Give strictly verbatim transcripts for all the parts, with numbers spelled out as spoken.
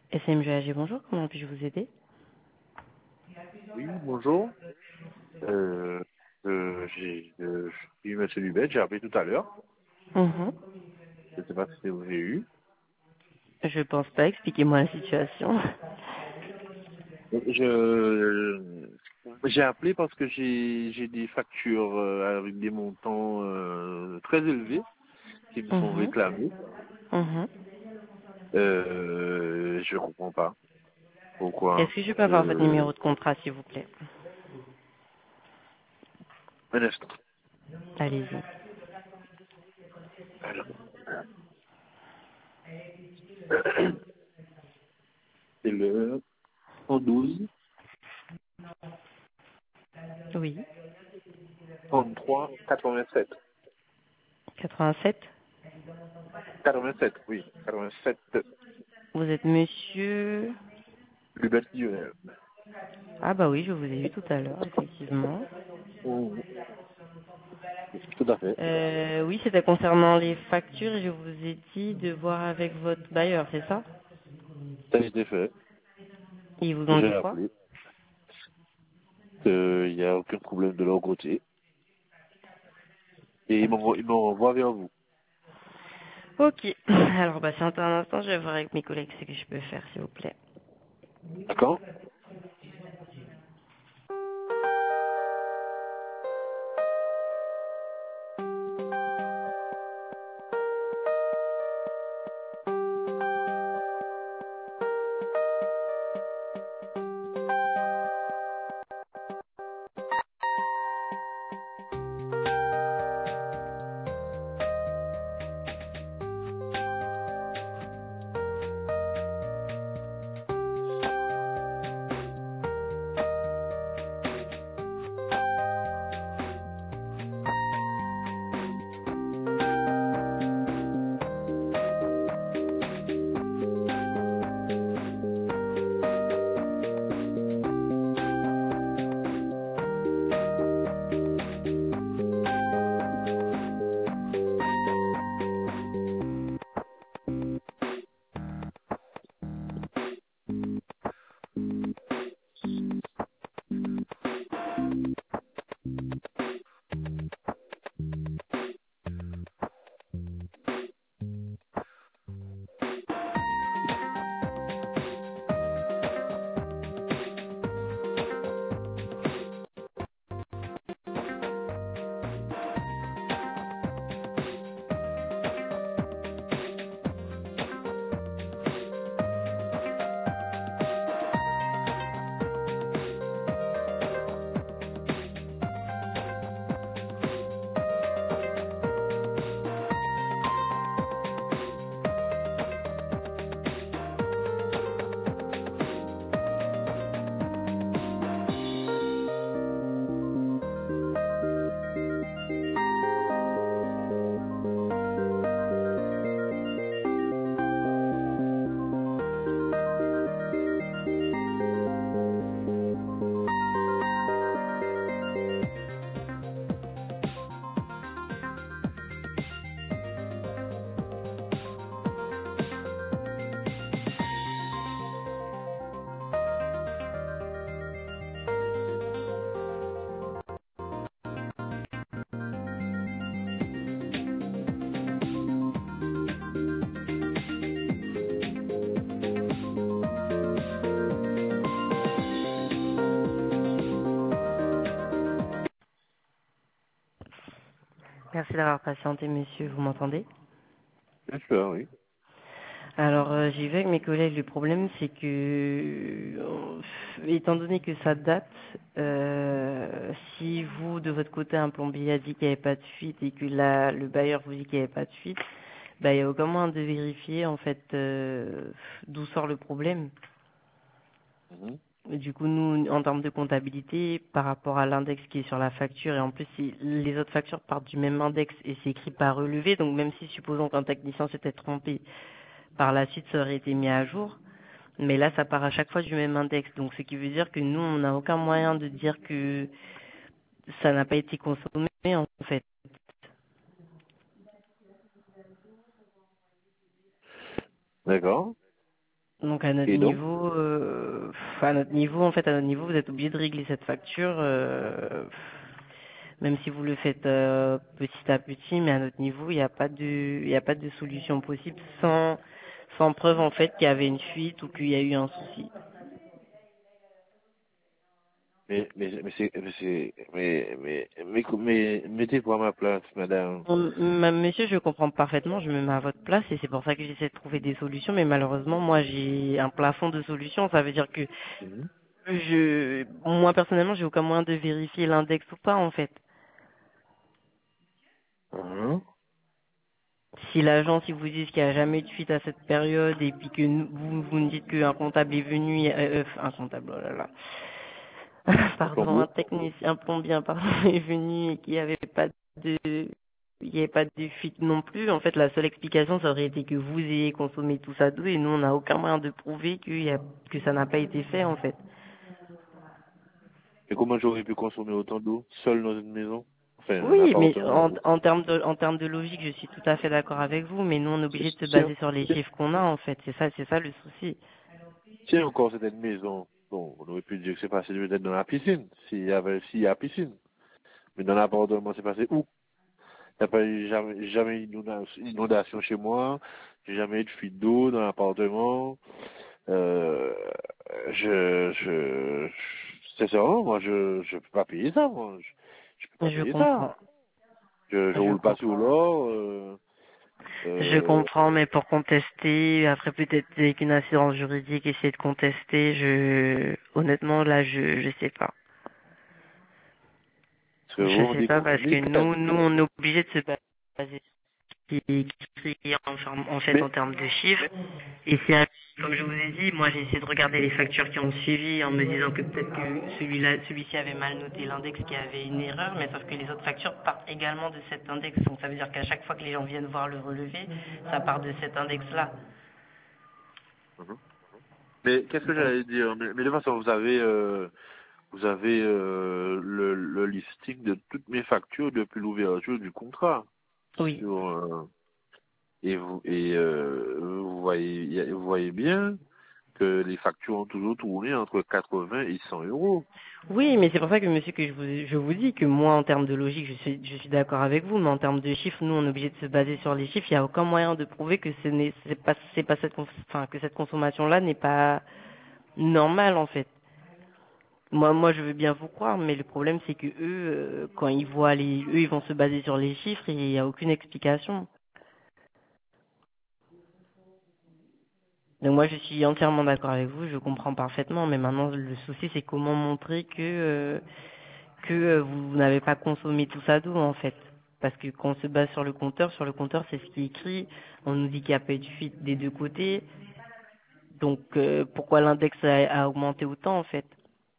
S M G A G, bonjour, comment puis-je vous aider? Oui, bonjour. Euh, euh, j'ai, euh, je suis Monsieur Lubet, j'ai appelé tout à l'heure. Mhm. Je ne sais pas si vous avez eu. Je pense pas, expliquez-moi la situation. Je, j'ai appelé parce que j'ai, j'ai des factures euh, avec des montants euh, très élevés qui me sont Mhm. réclamés. Mhm. Euh, je comprends pas pourquoi. Est-ce que je peux avoir votre Euh, numéro de contrat, s'il vous plaît? un instant. Allez-y. Alors, c'est le cent douze, Oui. trente-trois, quatre-vingt-sept. quatre-vingt-sept. quatre-vingt-sept, oui. quatre-vingt-sept, Vous êtes monsieur... Lubet Lionel. Ah bah oui, je vous ai eu tout à l'heure, effectivement. Mhm. Tout à fait. Euh, oui, c'était concernant les factures et je vous ai dit de voir avec votre bailleur, c'est ça? Ça a été fait. Ils vous ont dit J'ai quoi? appelé. Il n'y a aucun problème de leur côté. Et ils Ok. m'envoient ils m'envoient vers vous. Ok. Alors, patientez un instant, je vais voir avec mes collègues ce que je peux faire, s'il vous plaît. D'accord? Merci d'avoir patienté, monsieur. Vous m'entendez? Bien sûr, oui. Alors, euh, j'y vais avec mes collègues. Le problème, c'est que, euh, étant donné que ça date, euh, si vous, de votre côté, un plombier a dit qu'il n'y avait pas de fuite et que la, le bailleur vous dit qu'il n'y avait pas de fuite, bah, il y a aucun moyen de vérifier, en fait, euh, d'où sort le problème. Mhm. Du coup, nous, en termes de comptabilité, par rapport à l'index qui est sur la facture, et en plus, si les autres factures partent du même index et c'est écrit par relevé, donc même si supposons qu'un technicien s'était trompé, par la suite, ça aurait été mis à jour. Mais là, ça part à chaque fois du même index. Donc, ce qui veut dire que nous, on n'a aucun moyen de dire que ça n'a pas été consommé, en fait. D'accord. Donc, À notre Et donc, niveau, euh, à notre niveau, en fait, à notre niveau, vous êtes obligé de régler cette facture, euh, même si vous le faites euh, petit à petit, mais à notre niveau, il n'y a pas de, il n'y a pas de solution possible sans, sans preuve en fait qu'il y avait une fuite ou qu'il y a eu un souci. mais, mais, mais c'est, mais c'est, mais, mais, mais, mais, mettez-vous à ma place, madame. Bon, ma- monsieur, je comprends parfaitement, je me mets à votre place et c'est pour ça que j'essaie de trouver des solutions, mais malheureusement, moi, j'ai un plafond de solutions. Ça veut dire que Mhm. je, moi personnellement, j'ai aucun moyen de vérifier l'index ou pas, en fait. Mhm. Si l'agent, si vous dites qu'il n'y a jamais eu de fuite à cette période et puis que nous- vous, vous me dites qu'un comptable est venu, euh, euh, un comptable, oh là là, Un pardon, un plombier. technicien plombier, pardon, est venu et qu'il n'y avait pas de, il n'y avait pas de fuite non plus. En fait, la seule explication, ça aurait été que vous ayez consommé tout ça d'eau et nous, on n'a aucun moyen de prouver qu'il y a, que ça n'a pas été fait, en fait. Et comment j'aurais pu consommer autant d'eau, seul dans une maison? Enfin, un Oui, mais appartement. en, en termes de, en termes de logique, je suis tout à fait d'accord avec vous, mais nous, on est obligé de se Tiens, baser sur les chiffres qu'on a, en fait. C'est ça, c'est ça le souci. tiens, encore c'était une maison. Bon, on aurait pu dire que c'est passé peut-être dans la piscine, s'il y avait, s'il y a piscine. Mais dans l'appartement, c'est passé où? Il n'y a pas eu jamais, jamais eu d'inondation inondation chez moi. J'ai jamais eu de fuite d'eau dans l'appartement. Euh, je, je, je sincèrement, moi, je, je peux pas payer ça, moi. Je, je peux pas Je payer ça. comprends. Je, je Je roule pas sur comprends. l'or, euh, Je euh, comprends, mais pour contester, après peut-être avec une assurance juridique, essayer de contester, je, honnêtement, là, je, je sais pas. parce que Je vous, on sais pas parce que déconne. nous, nous, on est obligé de se baser sur ce qui est écrit en, forme- en fait en Mais, termes de chiffres. Et c'est, comme je vous ai dit, moi j'ai essayé de regarder les factures qui ont suivi en me disant que peut-être que celui-là, celui-ci avait mal noté l'index, qu'il y avait une erreur, mais sauf que les autres factures partent également de cet index. Donc ça veut dire qu'à chaque fois que les gens viennent voir le relevé, ça part de cet index-là. Mhm. mais qu'est-ce que Donc j'allais dire? Mais, mais de toute façon, vous avez, euh, vous avez euh, le, le listing de toutes mes factures depuis l'ouverture du contrat. oui. Sur, euh, et vous, et euh, vous voyez, vous voyez bien que les factures ont toujours tourné entre quatre-vingts et cent euros. Oui, mais c'est pour ça que monsieur que je vous, je vous dis que moi en termes de logique je suis je suis d'accord avec vous, mais en termes de chiffres, nous on est obligé de se baser sur les chiffres. Il n'y a aucun moyen de prouver que ce n'est c'est pas c'est pas cette cons- enfin que cette consommation là n'est pas normale en fait. Moi moi je veux bien vous croire, mais le problème c'est que eux euh, quand ils voient les eux ils vont se baser sur les chiffres et il n'y a aucune explication. Donc moi je suis entièrement d'accord avec vous, je comprends parfaitement, mais maintenant le souci c'est comment montrer que euh, que euh, vous n'avez pas consommé tout ça d'eau en fait. Parce que quand on se base sur le compteur, sur le compteur c'est ce qui est écrit, on nous dit qu'il n'y a pas eu de fuite des deux côtés, donc euh, pourquoi l'index a, a augmenté autant en fait.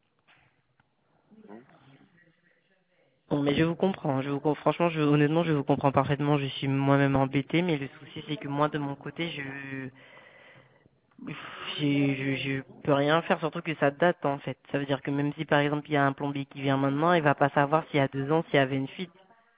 Bon, mais je vous comprends, je vous com- franchement, je, honnêtement, je vous comprends parfaitement, je suis moi-même embêtée, mais le souci c'est que moi de mon côté, je je, je, je peux rien faire, surtout que ça date en fait. Ça veut dire que même si par exemple il y a un plombier qui vient maintenant, il va pas savoir s'il y a deux ans s'il y avait une fuite.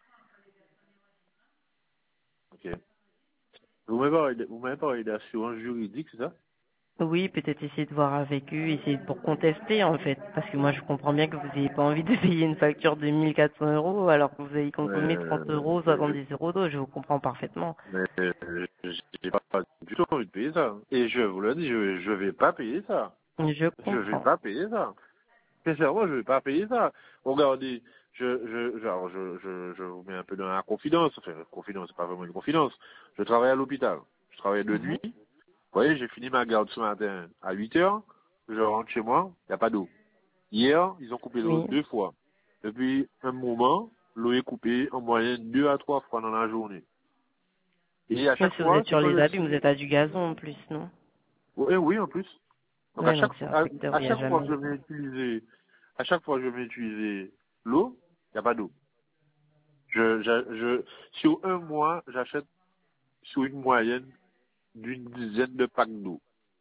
Ok. Vous m'avez parlé, vous m'avez parlé d'assurance juridique, c'est ça? Oui, peut-être essayer de voir avec eux, essayer pour contester en fait, parce que moi je comprends bien que vous n'ayez pas envie de payer une facture de mille quatre cents euros alors que vous avez consommé trente euros, Euh, soixante-dix euros d'eau, je vous comprends parfaitement. mais euh, j'ai pas du tout envie de payer ça. Et je vous le dis, je, je vais pas payer ça. Je Je vais comprends. pas payer ça. Sincèrement, je vais pas payer ça. Regardez, je, je, genre, je, je, je vous mets un peu dans la confidence. Enfin, confidence, c'est pas vraiment une confidence. Je travaille à l'hôpital. Je travaille de Mhm. nuit. Vous voyez, j'ai fini ma garde ce matin à huit heures. Je rentre chez moi, il n'y a pas d'eau. Hier, ils ont coupé l'eau Oui. deux fois. Depuis un moment, l'eau est coupée en moyenne deux à trois fois dans la journée. Et à Mais chaque si vous fois, êtes c'est sur quand les le abus, vous signe. êtes à du gazon en plus, non? Oui, oui, en plus. Donc à Ouais, donc chaque c'est fois, un à, secteur où à il n'y a chaque fois que jamais. je vais utiliser, à chaque fois que je vais utiliser l'eau, il n'y a pas d'eau. Je, je, je, sur un mois, j'achète sur une moyenne d'une dizaine de packs d'eau.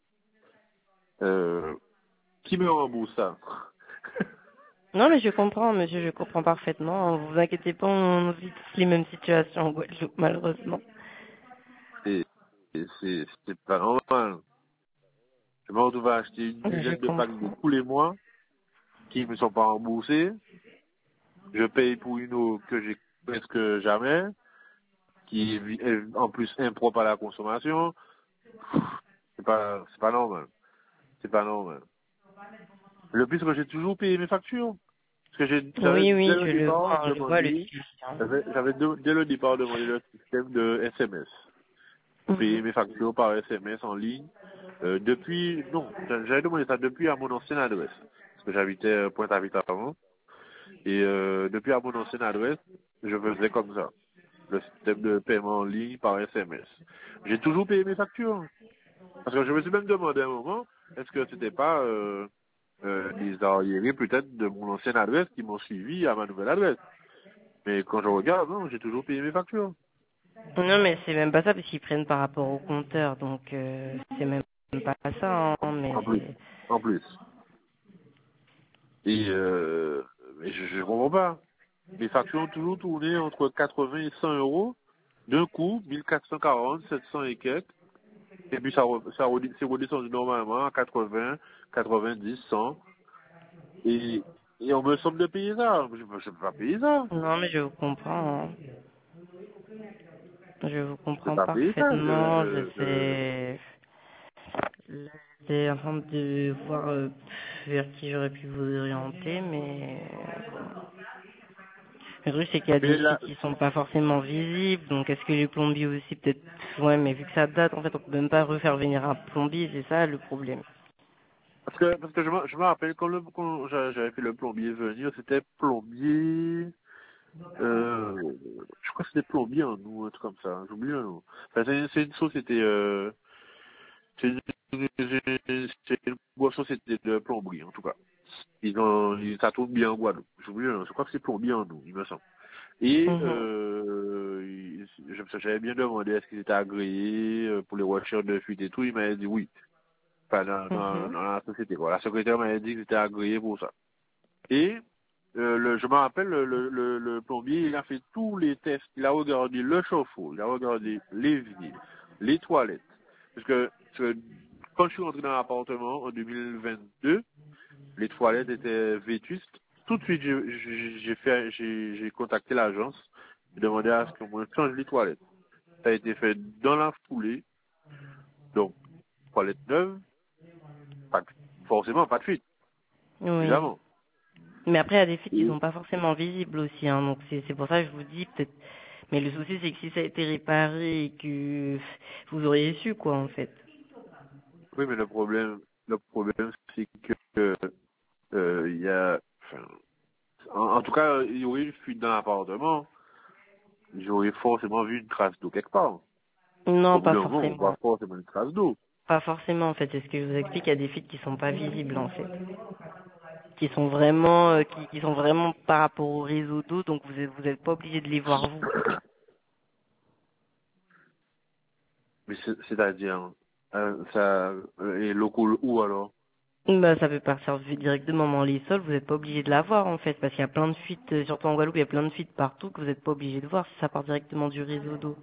Euh, qui me rembourse ça? Non, mais je comprends, monsieur, je comprends parfaitement. Vous inquiétez pas, on vit tous les mêmes situations en Guadeloupe, malheureusement. C'est, c'est, c'est c'est pas normal. Je me retrouve à acheter une Je dizaine de packs de comprends. tous les mois qui ne me sont pas remboursés. Je paye pour une eau que j'ai presque jamais, qui est est en plus impropre à la consommation. C'est pas, c'est pas normal. C'est pas normal. Le plus, c'est que j'ai toujours payé mes factures. Parce que j'ai, j'avais, Oui, dès oui, le je le départ, vois, hein, je vois le demandé, suivi. Hein. j'avais, j'avais de- dès le départ demandé le système de S M S. Pour payer Mhm. mes factures par S M S en ligne. Euh, depuis, non, j'a- j'avais demandé ça depuis à mon ancienne adresse. Parce que j'habitais euh, Pointe-à-Pitre avant. Et euh, depuis à mon ancienne adresse, je faisais comme ça. Le système de paiement en ligne par S M S. J'ai toujours payé mes factures. Parce que je me suis même demandé à un moment, est-ce que c'était pas euh, euh, des arriérés peut-être de mon ancienne adresse qui m'ont suivi à ma nouvelle adresse. Mais quand je regarde, non, j'ai toujours payé mes factures. Non, mais c'est même pas ça, parce qu'ils prennent par rapport au compteur, donc euh, c'est même pas ça, hein, En plus. mais... En plus. Et euh, mais je, je comprends pas. Mes factures ont toujours tourné entre quatre-vingts et cent euros. D'un coup, mille quatre cent quarante, sept cents et quelques. Et puis ça, re- ça redit- c'est redescendu normalement à quatre-vingts, quatre-vingt-dix, cent. Et, et on me semble de payer ça. Je ne peux pas payer ça. Non, mais je vous comprends, hein. Je vous Je peux comprends pas payer ça. parfaitement, je Je, je, sais... Là, j'étais en train de voir euh, vers qui j'aurais pu vous orienter, mais... Le truc, c'est qu'il y a des mais là, sites qui sont pas forcément visibles, donc est-ce que les plombiers aussi, peut-être... Ouais, mais vu que ça date, en fait, on peut même pas refaire venir un plombier, c'est ça le problème. parce que, parce que je me, je me rappelle quand, le, quand j'a- j'avais fait le plombier venir, c'était plombier, euh, je crois que c'était plombier en nous, un truc comme ça, j'oublie le nom. Enfin, c'est, c'est une société, euh, c'est une, c'est c'est une grosse société de plomberie, en tout cas. Ils ont, ils, ça tourne bien en Guadeloupe. J'oublie le nom, je crois que c'est plombier en nous, il me semble. Et, Mhm. euh, il- je- j'avais bien demandé est-ce qu'ils étaient agréés euh, pour les voitures de fuite et tout, il m'avait dit oui. Enfin, dans, dans, Mhm. dans la société, quoi. La secrétaire m'avait dit que j'étais agréé pour ça. Et euh, le, je me rappelle, le, le, le, le plombier, il a fait tous les tests. Il a regardé le chauffe-eau, il a regardé l'évier, les toilettes. Parce que, parce que quand je suis rentré dans l'appartement en deux mille vingt-deux, les toilettes étaient vétustes. Tout de suite, j'ai j'ai- j'ai fait, j'ai j'ai contacté l'agence, j'ai demandé à ce qu'on me change les toilettes. Ça a été fait dans la foulée, donc toilettes neuves, pas de- forcément pas de fuite, Oui. évidemment. Mais après, il y a des fuites qui Et sont pas forcément visibles aussi, hein, donc c'est c'est pour ça que je vous dis peut-être. Mais le souci, c'est que si ça a été réparé et que vous auriez su, quoi, en fait. oui, mais le problème, le problème, c'est que euh, il y a, enfin, en, en tout cas, il y aurait une fuite dans l'appartement. J'aurais forcément vu une trace d'eau quelque part. Non, Au bout pas d'un moment, on voit forcément. forcément une trace d'eau. Pas forcément, en fait. C'est ce que je vous explique. Il y a des fuites qui sont pas visibles, en fait. Qui sont vraiment, euh, qui, qui sont vraiment par rapport au réseau d'eau, donc vous êtes, vous êtes pas obligé de les voir vous. Mais c'est- c'est-à-dire, euh, ça euh, est local où alors? Bah, ça peut partir directement dans les sols, vous n'êtes pas obligé de la voir en fait, parce qu'il y a plein de fuites, euh, surtout en Guadeloupe, il y a plein de fuites partout que vous n'êtes pas obligé de voir si ça part directement du réseau d'eau.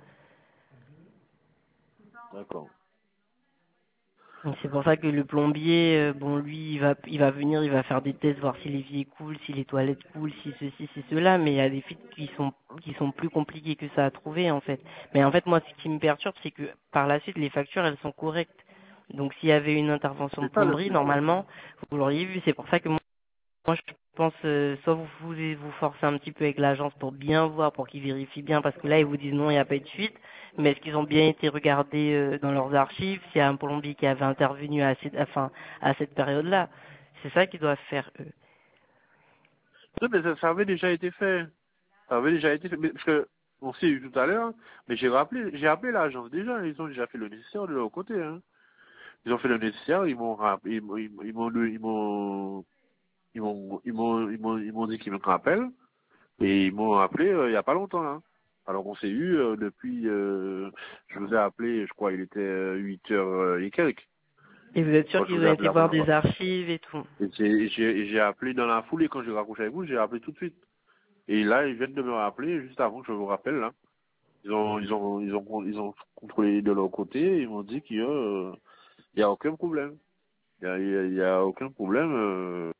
D'accord. Donc c'est pour ça que le plombier, euh, bon lui, il va, il va venir, il va faire des tests, voir si l'évier coule, si les toilettes coulent, si ceci, si cela, mais il y a des fuites qui sont, qui sont plus compliquées que ça à trouver en fait. Mais en fait moi, ce qui me perturbe, c'est que par la suite, les factures, elles sont correctes. Donc s'il y avait une intervention de C'est ça le plomberie, truc. normalement, vous l'auriez vu. C'est pour ça que moi, Moi, je pense, euh, soit vous vous vous forcez un petit peu avec l'agence pour bien voir, pour qu'ils vérifient bien, parce que là, ils vous disent non, il n'y a pas eu de fuite. Mais est-ce qu'ils ont bien été regardés euh, dans leurs archives s'il y a un plombier qui avait intervenu à cette, enfin, à cette période-là? C'est ça qu'ils doivent faire, eux. Non, mais ça, ça avait déjà été fait. Ça avait déjà été fait. Mais, parce que, on s'est eu tout à l'heure, mais j'ai rappelé, j'ai appelé l'agence déjà, ils ont déjà fait le nécessaire de leur côté, hein. Ils ont fait le nécessaire, ils m'ont rappelé, ils m'ont, ils m'ont, ils m'ont, ils m'ont, ils m'ont, ils m'ont, ils m'ont, ils m'ont dit qu'ils me rappellent, et ils m'ont appelé euh, il y a pas longtemps, là. Alors on s'est eu euh, depuis, euh, je vous ai appelé, je crois, il était euh, huit heures euh, et quelques, Et vous êtes sûr quand je qu'ils vous ont ai appelé été la voir première fois. des archives et tout? Et j'ai, j'ai, j'ai appelé dans la foulée, quand j'ai raccroché avec vous, j'ai appelé tout de suite. Et là, ils viennent de me rappeler juste avant que je vous rappelle, là. Ils ont, ils ont, ils ont, ils ont contrôlé de leur côté, et ils m'ont dit qu'il y a, euh, il y a aucun problème. Il n'y a, y a, y a aucun problème euh,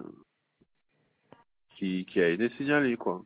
qui, qui a été signalé, quoi.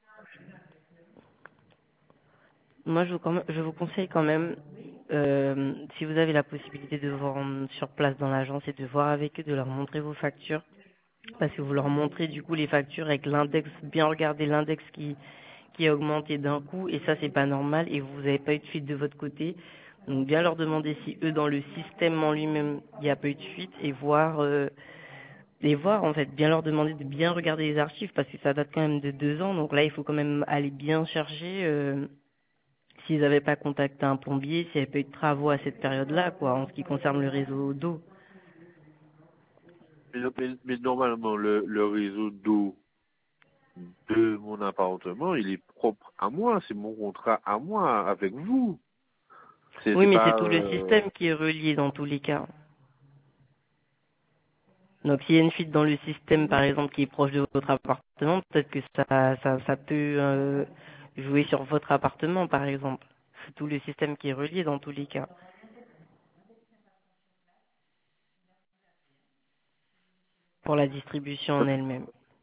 Moi, je vous, quand même- je vous conseille quand même, euh, si vous avez la possibilité de vous rendre sur place dans l'agence et de voir avec eux, de leur montrer vos factures, parce que vous leur montrez du coup les factures avec l'index, bien regarder l'index qui, qui a augmenté d'un coup, et ça c'est pas normal, et vous n'avez pas eu de fuite de votre côté. Donc bien leur demander si eux dans le système en lui-même il n'y a pas eu de fuite, et voir euh, et voir en fait, bien leur demander de bien regarder les archives parce que ça date quand même de deux ans, donc là il faut quand même aller bien chercher euh, s'ils n'avaient pas contacté un plombier, s'il n'y avait pas eu de travaux à cette période-là, quoi, en ce qui concerne le réseau d'eau. Mais, mais- mais normalement, le, le réseau d'eau de mon appartement, il est propre à moi. C'est mon contrat à moi, avec vous. C'est Oui, c'est mais c'est pas... tout le Euh... système qui est relié dans tous les cas. Donc s'il y a une fuite dans le système, par exemple, qui est proche de votre appartement, peut-être que ça, ça, ça peut euh, jouer sur votre appartement, par exemple. C'est tout le système qui est relié dans tous les cas, pour la distribution en elle-même.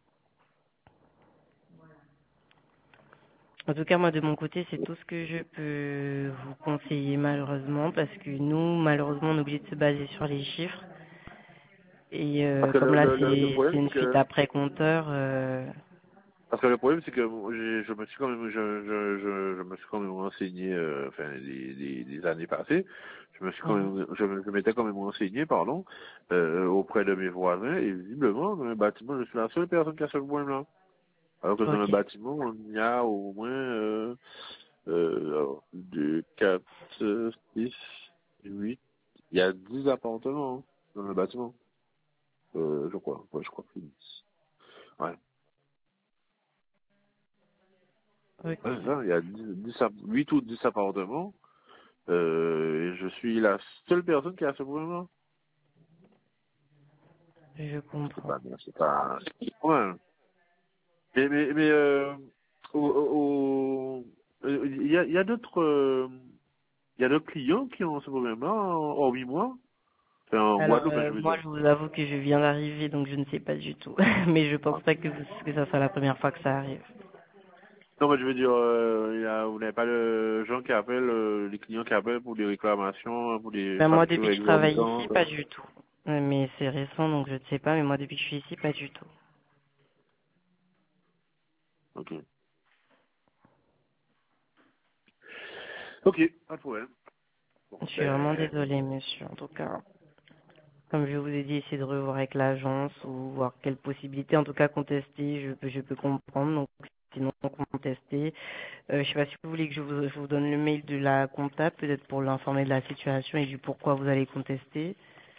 En tout cas, moi, de mon côté, c'est tout ce que je peux vous conseiller, malheureusement, parce que nous, malheureusement, on est obligé de se baser sur les chiffres. Et Parce euh, que comme le, là, le, le, le c'est c'est problème, une c'est fuite que... après compteur, euh, Parce que le problème, c'est que j'ai- je me suis quand même, je, je, je, je me suis quand même renseigné, euh, enfin, les, les, les années passées, je me suis quand mhm. même, je, me- je m'étais quand même renseigné, pardon, euh, auprès de mes voisins, et visiblement, dans le bâtiment, je suis la seule personne qui a ce problème-là. Alors que dans le Ok. bâtiment, on y a au moins, euh, euh, alors, deux, quatre, six, huit, il y a dix appartements, hein, dans le bâtiment. Euh, je crois, ouais, je crois que c'est dix. Ouais. Ok. Ouais, c'est ça, il y a dix, dix app- huit ou dix appartements. Euh, et je suis la seule personne qui a ce problème-là. Je C'est comprends. pas bien, c'est pas... Ouais. Mais, mais, mais euh, au, au, au- euh, il y a, il y a d'autres... euh, il y a d'autres clients qui ont ce problème-là, hormis moi. Enfin, en Alors, Guadeloupe, hein, je euh, veux moi, dire. je vous avoue que je viens d'arriver, donc je ne sais pas du tout. Mais je pense pas que, vous- que ça soit la première fois que ça arrive. Non, mais je veux dire, euh, il y a, vous n'avez pas de gens qui appellent, euh, les clients qui appellent pour des réclamations, pour des Ben, moi, factures depuis que je travaille ici, exorbitantes. pas du tout. Euh, Mais c'est récent, donc je ne sais pas. Mais moi, depuis que je suis ici, pas du tout. Ok. Ok, pas de problème. Bon, Je suis vraiment ben, désolée, monsieur. En tout cas, comme je vous ai dit, essayez de revoir avec l'agence ou voir quelle possibilité. En tout cas, contester, je peux, je peux comprendre. Donc, sinon, contester. Euh, je sais pas si vous voulez que je vous, je vous donne le mail de la comptable, peut-être pour l'informer de la situation et du pourquoi vous allez contester.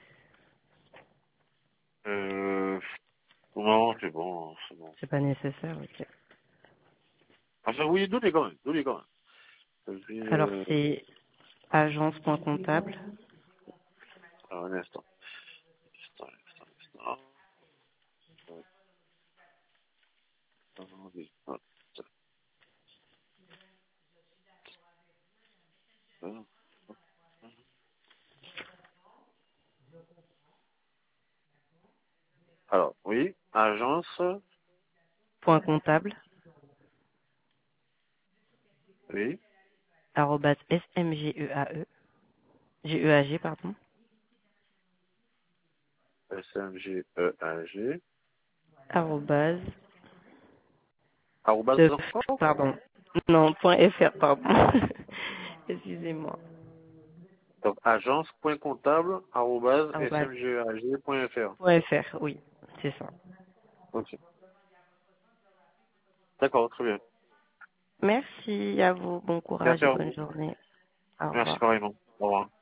euh, non, c'est bon, c'est bon. C'est pas nécessaire, ok. Enfin, oui, donnez quand même, donnez quand même. Ça fait, Alors, euh, c'est agence.comptable, alors, un instant. Un instant, un instant, un instant. Ouais, attendez, hop, hop. Alors, oui, agence, point comptable, oui, arrobas smgeae, G-E-A-G, pardon, S M G E A G, arrobas, arrobas de, encore. pardon, non, point fr, pardon. Excusez-moi. Donc, agence.comptable, arrobas, Arrobas, smgag.fr. point fr, oui, c'est ça. Ok. D'accord, très bien. Merci à vous, bon courage Merci et à bonne vous. journée. Au Merci revoir. pareillement. Au revoir.